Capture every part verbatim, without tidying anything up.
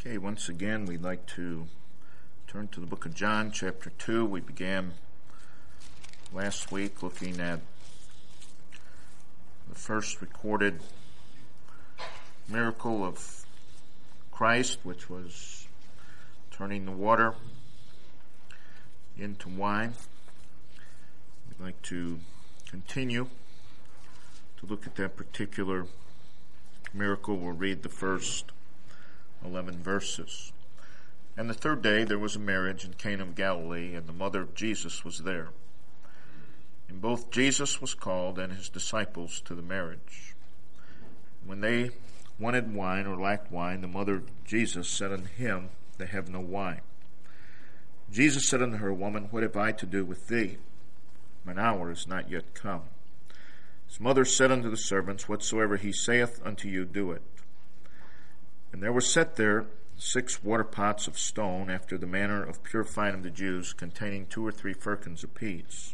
Okay, once again, we'd like to turn to the book of John, chapter two. We began last week looking at the first recorded miracle of Christ, which was turning the water into wine. We'd like to continue to look at that particular miracle. We'll read the first eleven verses. And the third day there was a marriage in Cana of Galilee, and the mother of Jesus was there. And both Jesus was called and his disciples to the marriage. When they wanted wine or lacked wine, the mother of Jesus said unto him, They have no wine. Jesus said unto her, Woman, what have I to do with thee? Mine hour is not yet come. His mother said unto the servants, Whatsoever he saith unto you, do it. And there were set there six water pots of stone, after the manner of purifying of the Jews, containing two or three firkins apiece.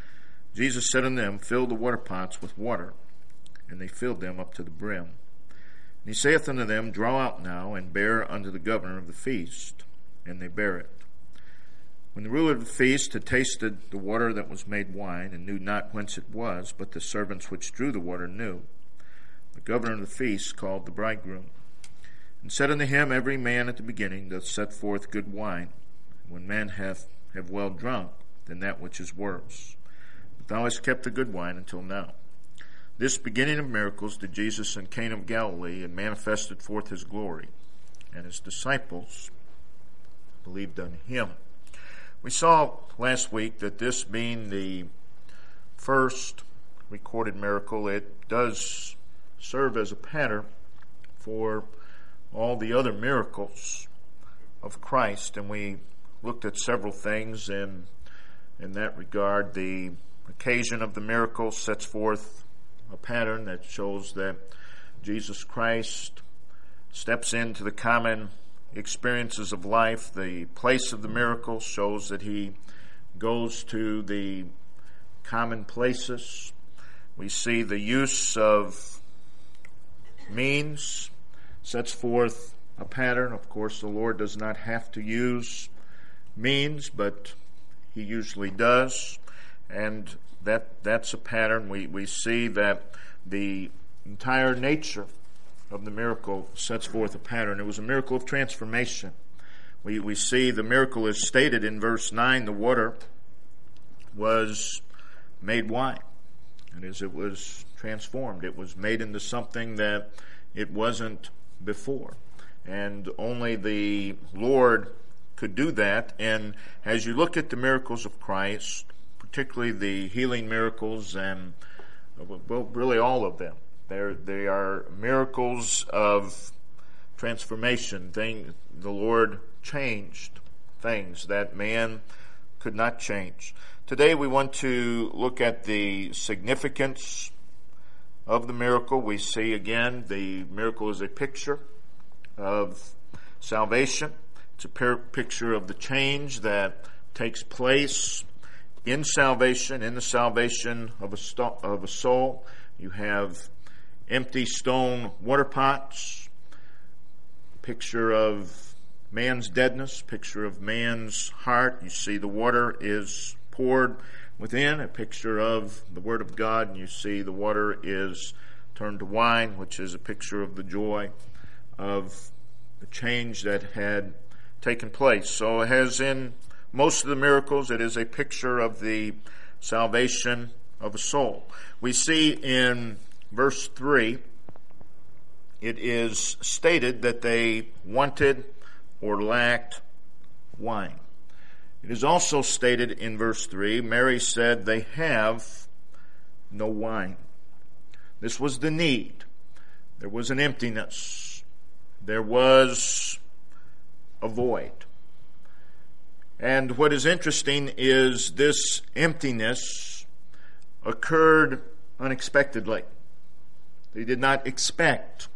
Jesus said unto them, Fill the water pots with water. And they filled them up to the brim. And he saith unto them, Draw out now, and bear unto the governor of the feast. And they bare it. When the ruler of the feast had tasted the water that was made wine, and knew not whence it was, but the servants which drew the water knew, the governor of the feast called the bridegroom, and said unto him, Every man at the beginning doth set forth good wine, and when men have, have well drunk, then that which is worse. But thou hast kept the good wine until now. This beginning of miracles did Jesus in Cana of Galilee, and manifested forth his glory, and his disciples believed on him. We saw last week that this being the first recorded miracle, it does serve as a pattern for all the other miracles of Christ, and we looked at several things in in that regard. The occasion of the miracle sets forth a pattern that shows that Jesus Christ steps into the common experiences of life. The place of the miracle shows that he goes to the common places. We see the use of means sets forth a pattern. Of course, the Lord does not have to use means, but he usually does. And that that's a pattern. We, we see that the entire nature of the miracle sets forth a pattern. It was a miracle of transformation. We, we see the miracle is stated in verse nine. The water was made wine. And as it was transformed, it was made into something that it wasn't before. And only the Lord could do that. And as you look at the miracles of Christ, particularly the healing miracles, and well, really all of them, they're, they are miracles of transformation. Thing, the Lord changed things that man could not change. Today we want to look at the significance of the miracle. We see again the miracle is a picture of salvation. It's a picture of the change that takes place in salvation, in the salvation of a, sto- of a soul. You have empty stone water pots, picture of man's deadness, picture of man's heart. You see the water is poured within, a picture of the Word of God, and you see the water is turned to wine, which is a picture of the joy of the change that had taken place. So as in most of the miracles, it is a picture of the salvation of a soul. We see in verse three, it is stated that they wanted or lacked wine. It is also stated in verse three, Mary said, They have no wine. This was the need. There was an emptiness. There was a void. And what is interesting is this emptiness occurred unexpectedly. They did not expect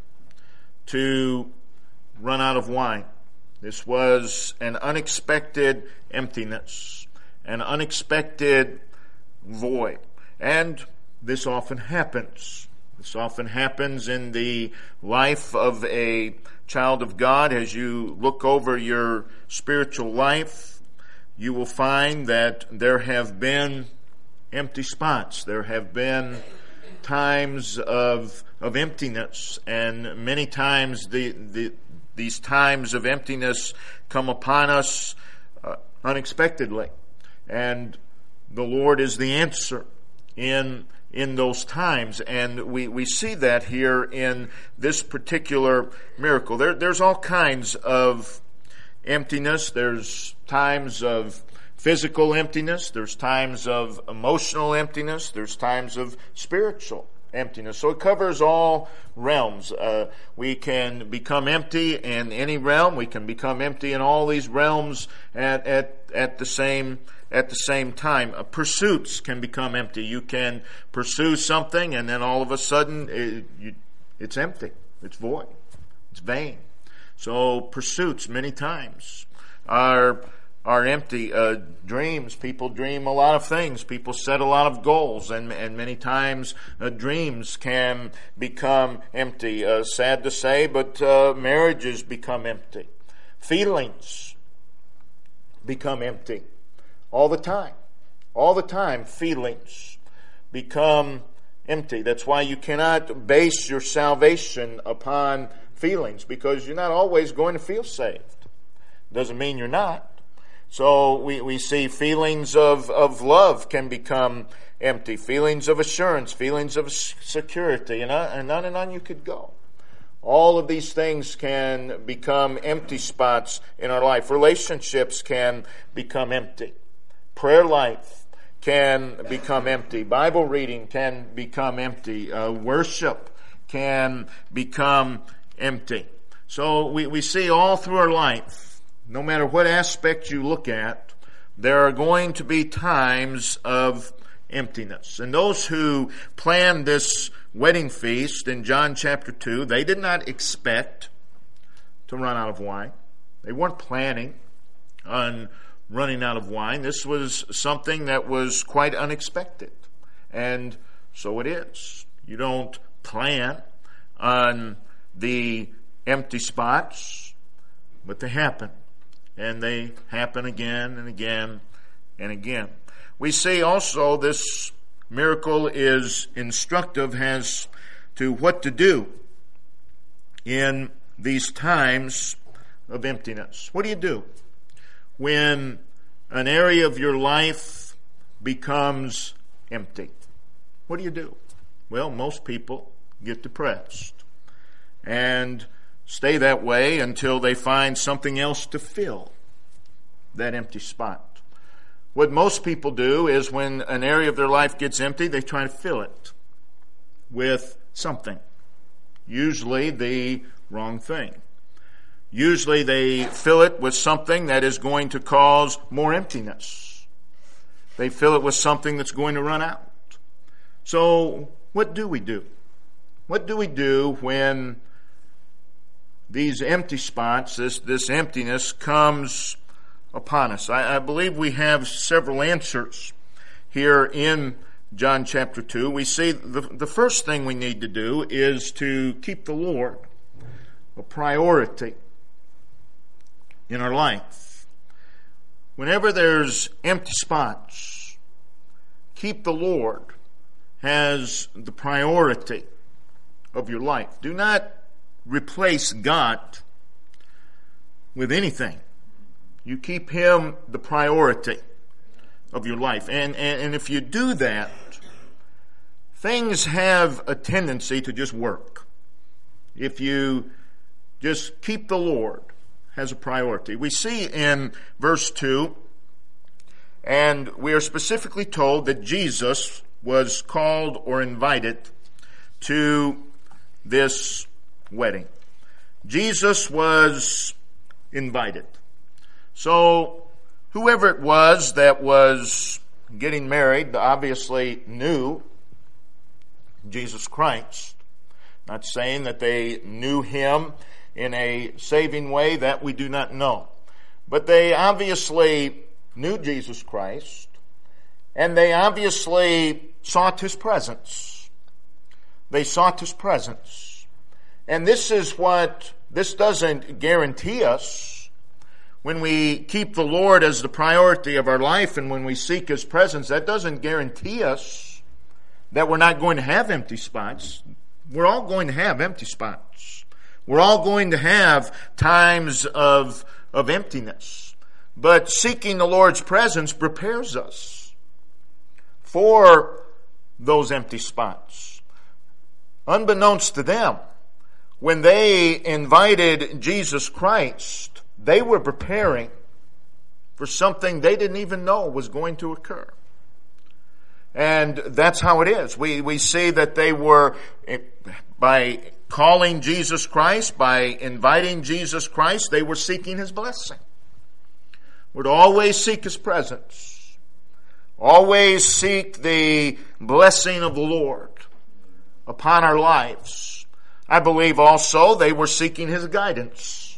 to run out of wine. This was an unexpected emptiness, an unexpected void. And this often happens This often happens in the life of a child of God. As you look over your spiritual life, you will find that there have been empty spots. There have been times of of emptiness, and many times the, the these times of emptiness come upon us uh, unexpectedly, and the Lord is the answer in in those times. And we, we see that here in this particular miracle. There, there's all kinds of emptiness. There's times of physical emptiness. There's times of emotional emptiness. There's times of spiritual emptiness. So it covers all realms. Uh, we can become empty in any realm. We can become empty in all these realms at, at, at the same At the same time. Uh, pursuits can become empty. You can pursue something and then all of a sudden it, you, it's empty. It's void. It's vain. So pursuits many times are are empty. Uh, dreams. People dream a lot of things. People set a lot of goals, and and many times uh, dreams can become empty. Uh, sad to say, but uh, marriages become empty. Feelings become empty. All the time. All the time, feelings become empty. That's why you cannot base your salvation upon feelings, because you're not always going to feel saved. Doesn't mean you're not. So we, we see feelings of, of love can become empty. Feelings of assurance, feelings of security, and on and on and on you could go. All of these things can become empty spots in our life. Relationships can become empty. Prayer life can become empty. Bible reading can become empty. Uh, worship can become empty. So we, we see all through our life, no matter what aspect you look at, there are going to be times of emptiness. And those who planned this wedding feast in John chapter two, they did not expect to run out of wine. They weren't planning on running out of wine. This was something that was quite unexpected. And so it is. You don't plan on the empty spots, but they happen. And they happen again and again and again. We see also this miracle is instructive as to what to do in these times of emptiness. What do you do when an area of your life becomes empty? What do you do? Well, most people get depressed and stay that way until they find something else to fill that empty spot. What most people do is when an area of their life gets empty, they try to fill it with something. Usually the wrong thing. Usually they fill it with something that is going to cause more emptiness. They fill it with something that's going to run out. So what do we do? What do we do when these empty spots, this, this emptiness comes upon us? I, I believe we have several answers here in John chapter two. We see the, the first thing we need to do is to keep the Lord a priority in our life. Whenever there's empty spots, keep the Lord as the priority of your life. Do not replace God with anything. You keep Him the priority of your life. And, and, and if you do that, things have a tendency to just work. If you just keep the Lord as a priority. We see in verse two, and we are specifically told that Jesus was called or invited to this wedding. Jesus was invited. So whoever it was that was getting married obviously knew Jesus Christ. Not saying that they knew Him in a saving way, that we do not know. But they obviously knew Jesus Christ, and they obviously sought His presence. they sought His presence. And this is what, this doesn't guarantee us when we keep the Lord as the priority of our life and when we seek His presence, that doesn't guarantee us that we're not going to have empty spots. We're all going to have empty spots. We're all going to have times of, of emptiness. But seeking the Lord's presence prepares us for those empty spots. Unbeknownst to them, when they invited Jesus Christ, they were preparing for something they didn't even know was going to occur. And that's how it is. We, we see that they were, by calling Jesus Christ, by inviting Jesus Christ, they were seeking His blessing. We're to always seek His presence. Always seek the blessing of the Lord upon our lives. I believe also they were seeking His guidance.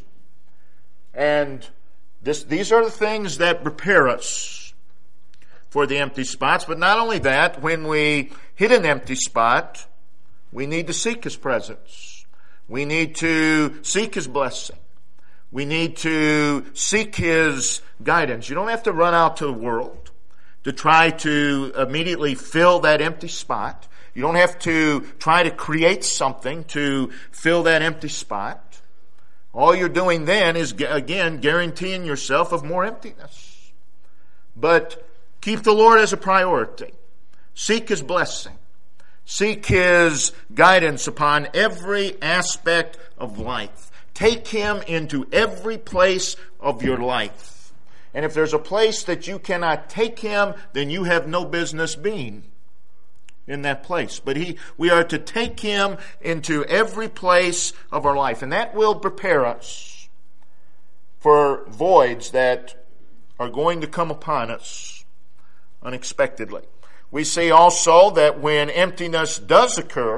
And this, these are the things that prepare us for the empty spots. But not only that, when we hit an empty spot, we need to seek His presence. We need to seek His blessing. We need to seek His guidance. You don't have to run out to the world to try to immediately fill that empty spot. You don't have to try to create something to fill that empty spot. All you're doing then is, again, guaranteeing yourself of more emptiness. But keep the Lord as a priority. Seek His blessing. Seek His guidance upon every aspect of life. Take Him into every place of your life. And if there's a place that you cannot take Him, then you have no business being in that place. But he, we are to take Him into every place of our life. And that will prepare us for voids that are going to come upon us unexpectedly. We see also that when emptiness does occur,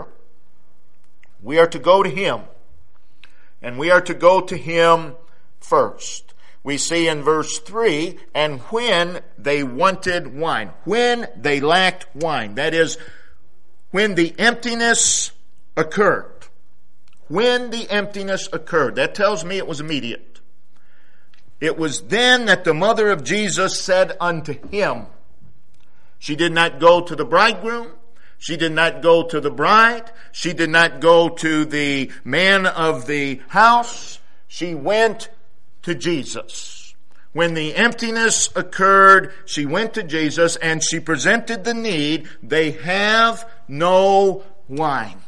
we are to go to Him. And we are to go to Him first. We see in verse three, and when they wanted wine. When they lacked wine. That is, when the emptiness occurred. When the emptiness occurred. That tells me it was immediate. It was then that the mother of Jesus said unto Him. She did not go to the bridegroom. She did not go to the bride. She did not go to the man of the house. She went to Jesus. When the emptiness occurred, she went to Jesus and she presented the need. They have no wine.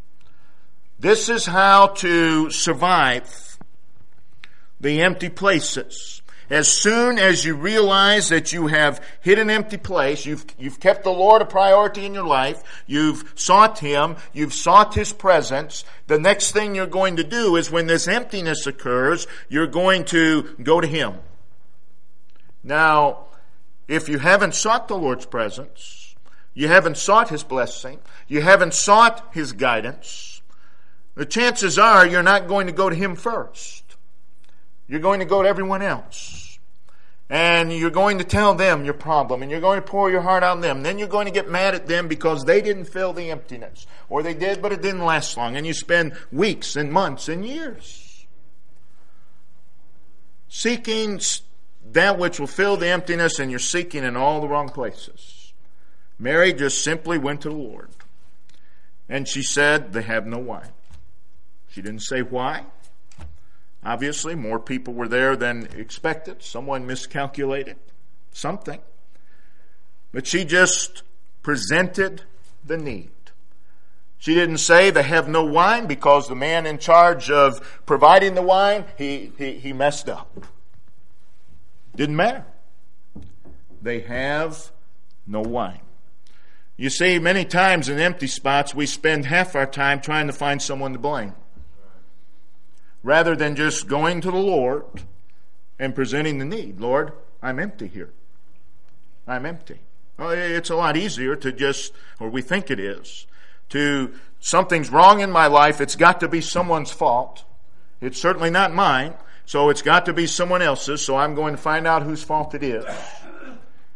This is how to survive the empty places. As soon as you realize that you have hit an empty place, you've, you've kept the Lord a priority in your life, you've sought Him, you've sought His presence, the next thing you're going to do is when this emptiness occurs, you're going to go to Him. Now, if you haven't sought the Lord's presence, you haven't sought His blessing, you haven't sought His guidance, the chances are you're not going to go to Him first. You're going to go to everyone else. And you're going to tell them your problem. And you're going to pour your heart on them. Then you're going to get mad at them because they didn't fill the emptiness. Or they did, but it didn't last long. And you spend weeks and months and years seeking that which will fill the emptiness, and you're seeking in all the wrong places. Mary just simply went to the Lord. And she said, they have no wine. She didn't say why. Obviously, more people were there than expected. Someone miscalculated something. But she just presented the need. She didn't say they have no wine because the man in charge of providing the wine, he, he, he messed up. Didn't matter. They have no wine. You see, many times in empty spots, we spend half our time trying to find someone to blame, rather than just going to the Lord and presenting the need. Lord, I'm empty here. I'm empty. Well, it's a lot easier to just, or we think it is, to something's wrong in my life. It's got to be someone's fault. It's certainly not mine. So it's got to be someone else's. So I'm going to find out whose fault it is.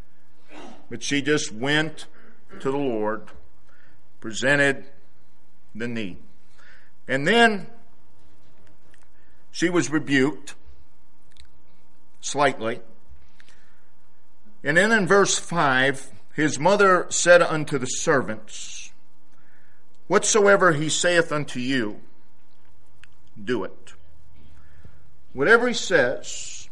But she just went to the Lord, presented the need. And then she was rebuked slightly. And then in verse five, his mother said unto the servants, whatsoever he saith unto you, do it. Whatever he says,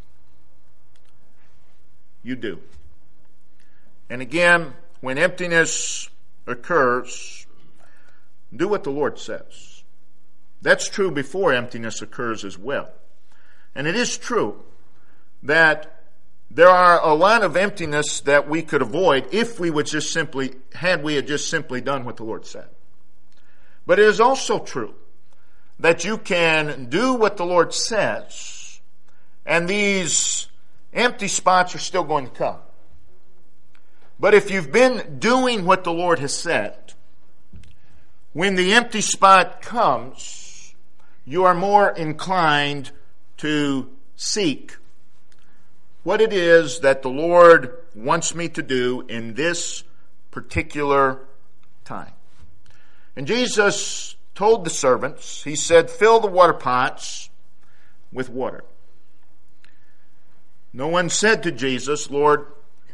you do. And again, when emptiness occurs, do what the Lord says. That's true before emptiness occurs as well. And it is true that there are a lot of emptiness that we could avoid if we would just simply, had we had just simply done what the Lord said. But it is also true that you can do what the Lord says, and these empty spots are still going to come. But if you've been doing what the Lord has said, when the empty spot comes, you are more inclined to seek what it is that the Lord wants me to do in this particular time. And Jesus told the servants, he said, fill the water pots with water. No one said to Jesus, Lord,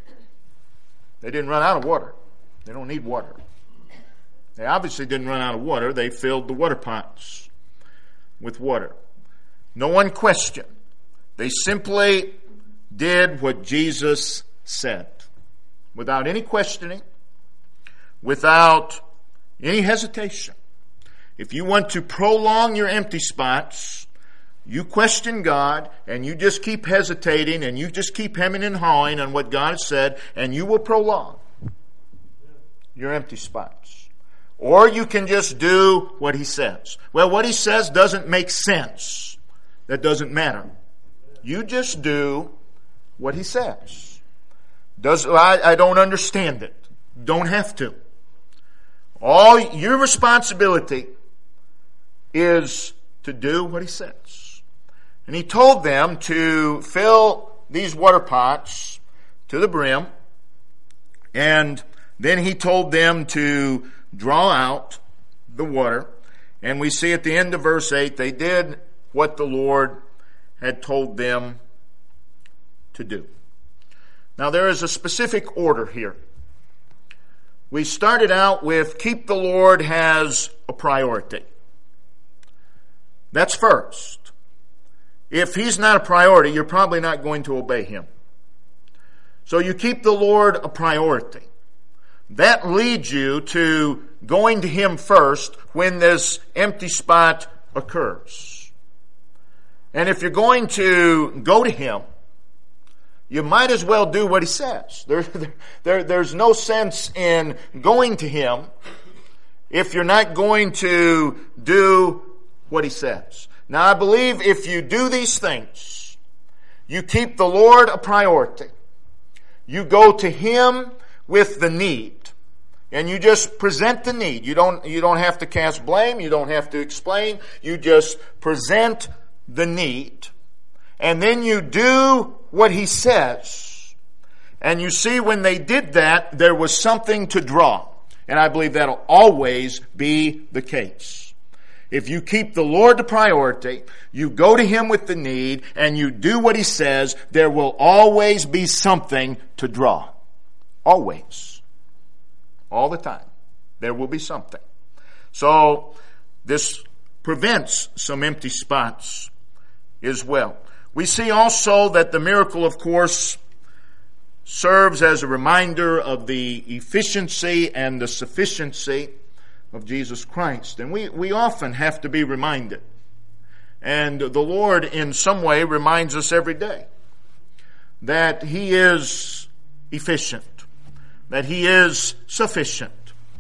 they didn't run out of water. They don't need water. They obviously didn't run out of water. They filled the water pots with water. No one questioned. They simply did what Jesus said, without any questioning, without any hesitation. If you want to prolong your empty spots, you question God, and you just keep hesitating, and you just keep hemming and hawing on what God has said, and you will prolong your empty spots. Or you can just do what He says. Well, what He says doesn't make sense. That doesn't matter. You just do what He says. Does I, I don't understand it. Don't have to. All your responsibility is to do what He says. And He told them to fill these water pots to the brim, and then He told them to draw out the water. And we see at the end of verse eight, they did what the Lord had told them to do. Now there is a specific order here. We started out with keep the Lord as a priority. That's first. If He's not a priority, you're probably not going to obey Him. So you keep the Lord a priority. That leads you to going to Him first when this empty spot occurs. And if you're going to go to Him, you might as well do what He says. There, there, there's no sense in going to Him if you're not going to do what He says. Now, I believe if you do these things, you keep the Lord a priority. You go to Him with the need, and you just present the need. You don't, you don't have to cast blame. You don't have to explain. You just present the need. And then you do what He says. And you see, when they did that, there was something to draw. And I believe that'll always be the case. If you keep the Lord the priority, you go to Him with the need, and you do what He says, there will always be something to draw. Always. All the time. There will be something. So, this prevents some empty spots as well. We see also that the miracle, of course, serves as a reminder of the efficiency and the sufficiency of Jesus Christ. And we, we often have to be reminded. And the Lord, in some way, reminds us every day that He is efficient, that He is sufficient.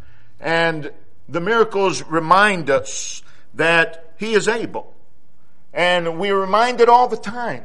And the miracles remind us that He is able. And we are reminded all the time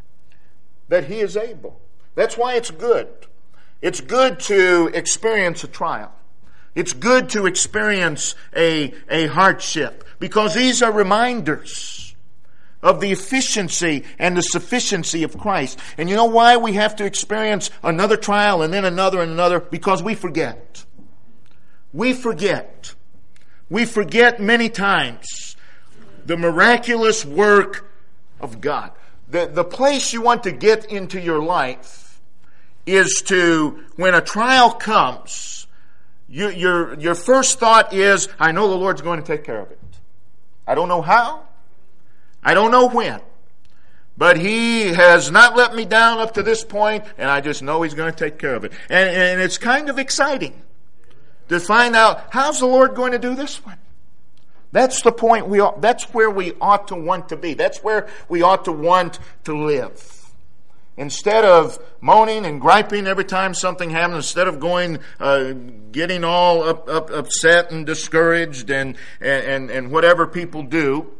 that He is able. That's why it's good. It's good to experience a trial. It's good to experience a, a hardship, because these are reminders of the efficiency and the sufficiency of Christ. And you know why we have to experience another trial and then another and another? Because we forget. We forget we forget many times the miraculous work of God. The, the place you want to get into your life is to, when a trial comes, you, your, your first thought is, I know the Lord's going to take care of it. I don't know how. I don't know when. But He has not let me down up to this point, and I just know He's going to take care of it. And, and it's kind of exciting to find out, how's the Lord going to do this one? That's the point we ought, that's where we ought to want to be. That's where we ought to want to live. Instead of moaning and griping every time something happens, instead of going, uh, getting all up, up, upset and discouraged and, and, and whatever people do,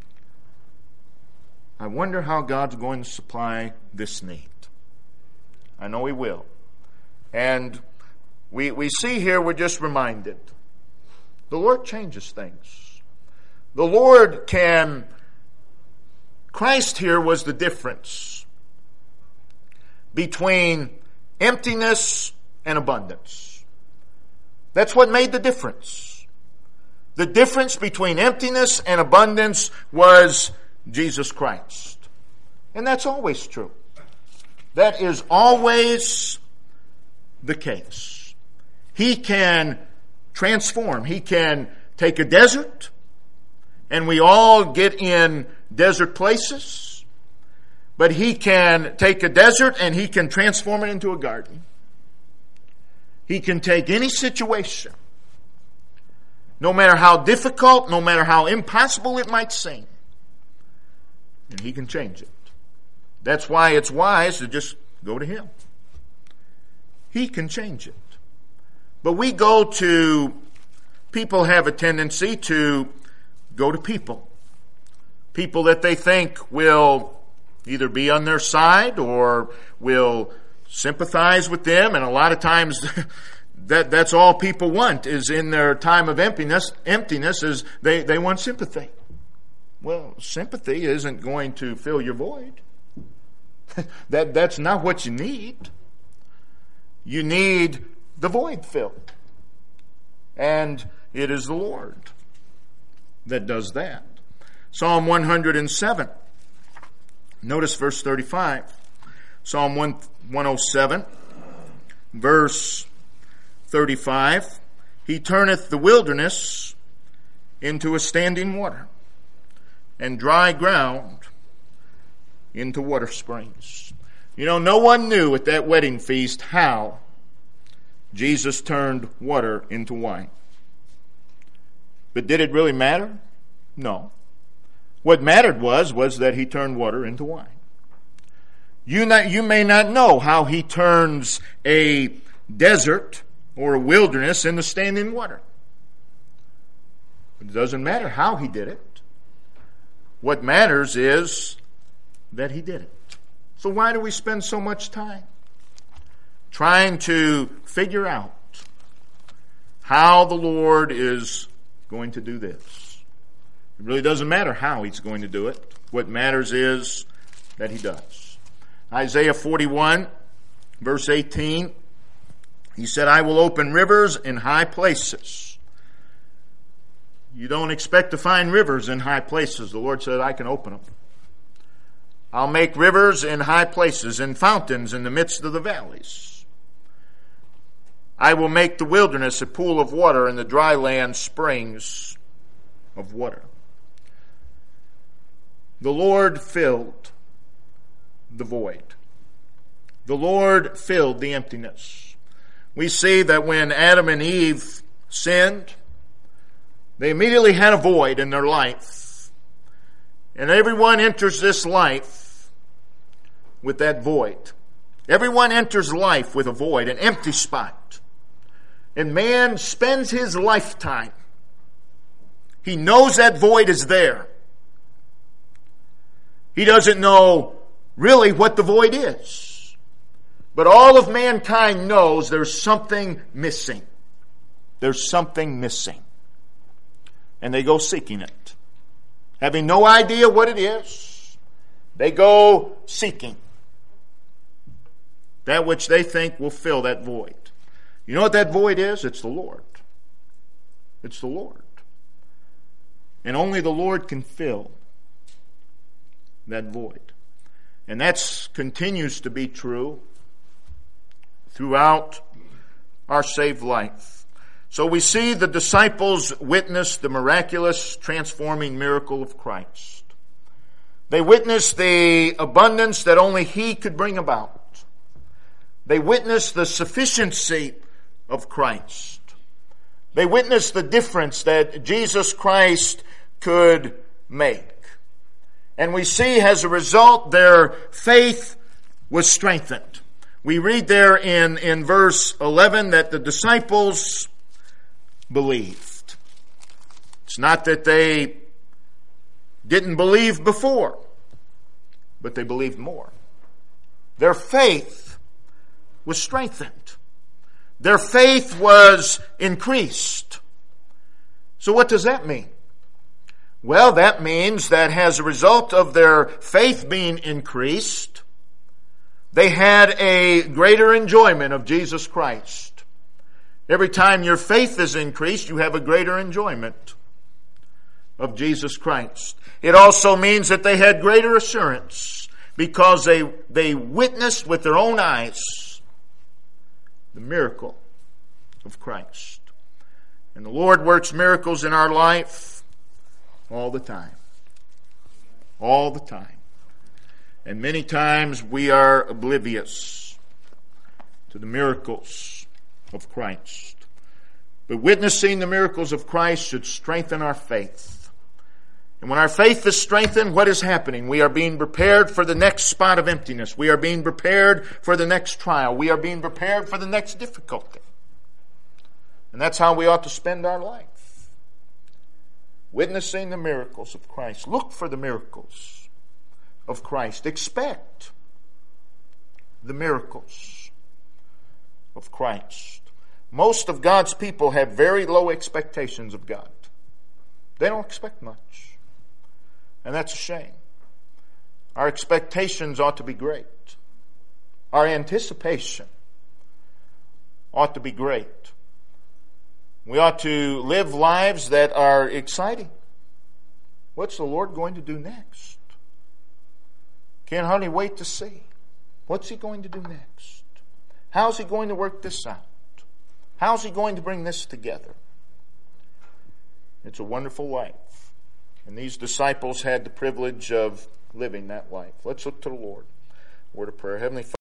I wonder how God's going to supply this need. I know He will. And we, we see here, we're just reminded, the Lord changes things. The Lord can, Christ here was the difference between emptiness and abundance. That's what made the difference. The difference between emptiness and abundance was Jesus Christ. And that's always true. That is always the case. He can transform. He can take a desert, and we all get in desert places, but He can take a desert and He can transform it into a garden. He can take any situation, no matter how difficult, no matter how impossible it might seem, and He can change it. That's why it's wise to just go to Him. He can change it. But we go to, people have a tendency to go to people. People that they think will either be on their side or will sympathize with them. And a lot of times that that's all people want, is in their time of emptiness, emptiness is they, they want sympathy. Well, sympathy isn't going to fill your void. that That's not what you need. You need the void filled. And it is the Lord that does that. Psalm one hundred seven. Notice verse thirty-five. Psalm one oh seven, verse thirty-five. He turneth the wilderness into a standing water, and dry ground into water springs. You know, no one knew at that wedding feast how Jesus turned water into wine. But did it really matter? No. What mattered was, was that He turned water into wine. You, not, you may not know how He turns a desert or a wilderness into standing water. It doesn't matter how He did it. What matters is that He did it. So why do we spend so much time trying to figure out how the Lord is going to do this? It really doesn't matter how He's going to do it. What matters is that He does. Isaiah forty-one, verse eighteen, He said, I will open rivers in high places. You don't expect to find rivers in high places. The Lord said, I can open them. I'll make rivers in high places and fountains in the midst of the valleys. I will make the wilderness a pool of water and the dry land springs of water. The Lord filled the void. The Lord filled the emptiness. We see that when Adam and Eve sinned, they immediately had a void in their life. And everyone enters this life with that void. Everyone enters life with a void, an empty spot. And man spends his lifetime. He knows that void is there. He doesn't know really what the void is. But all of mankind knows there's something missing. There's something missing. And they go seeking it. Having no idea what it is, they go seeking that which they think will fill that void. You know what that void is? It's the Lord. It's the Lord. And only the Lord can fill that void. And that continues to be true throughout our saved life. So we see the disciples witness the miraculous transforming miracle of Christ. They witnessed the abundance that only He could bring about. They witnessed the sufficiency of Christ. They witnessed the difference that Jesus Christ could make. And we see as a result their faith was strengthened. We read there in, in verse eleven that the disciples believed. It's not that they didn't believe before, but they believed more. Their faith was strengthened. Their faith was increased. So what does that mean? Well, that means that as a result of their faith being increased, they had a greater enjoyment of Jesus Christ. Every time your faith is increased, you have a greater enjoyment of Jesus Christ. It also means that they had greater assurance because they, they witnessed with their own eyes the miracle of Christ. And the Lord works miracles in our life all the time. All the time. And many times we are oblivious to the miracles of Christ. But witnessing the miracles of Christ should strengthen our faith. And when our faith is strengthened, what is happening? We are being prepared for the next spot of emptiness. We are being prepared for the next trial. We are being prepared for the next difficulty. And that's how we ought to spend our life. Witnessing the miracles of Christ. Look for the miracles of Christ. Expect the miracles of Christ. Most of God's people have very low expectations of God. They don't expect much. And that's a shame. Our expectations ought to be great. Our anticipation ought to be great. We ought to live lives that are exciting. What's the Lord going to do next? Can't hardly wait to see. What's He going to do next? How's He going to work this out? How's He going to bring this together? It's a wonderful life. And these disciples had the privilege of living that life. Let's look to the Lord. Word of prayer. Heavenly Father,